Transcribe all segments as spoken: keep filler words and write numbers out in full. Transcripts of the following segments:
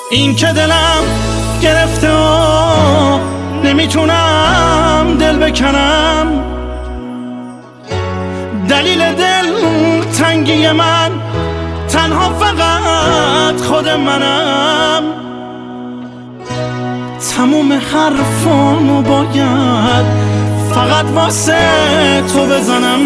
این که دلم گرفته و نمیتونم دل بکنم، دلیل دل تنگی من تنها فقط خود منم. تموم حرفامو باید فقط واسه تو بزنم.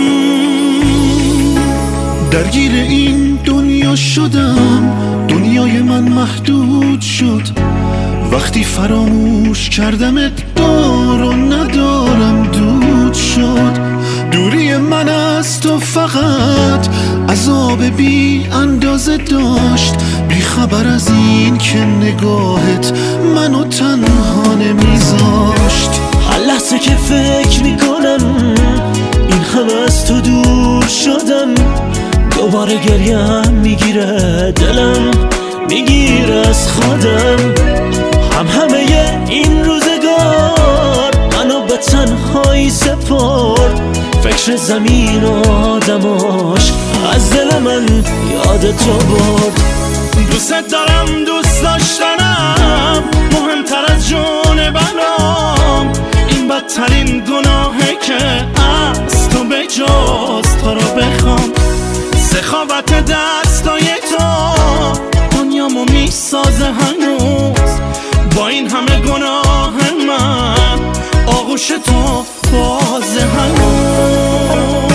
درگیر این دنیا شدم، دنیای من محدود شد. وقتی فراموش کردمت دار و ندارم دود شد. دوری من از تو فقط عذاب بی اندازه داشت، بی خبر از این که نگاهت منو تنها نمیذاشت. هر لحظه که فکر میکنم این همه از تو دور شدم، دوباره گریم میگیره دلم میگیره از خودم. هم همه این روزگار منو به تنهایی سپرد، فکر زمین و آدماش از دل من یاد تو برد. دوست دارم، دوست داشتنم مهمتر از جون برام. این بدترین گناهه که از تو به جز تو رو بخوام. سخاوت دستای تو دنیامو میسازه هنوز. با این همه گناه من آغوش تو بازه هنوز.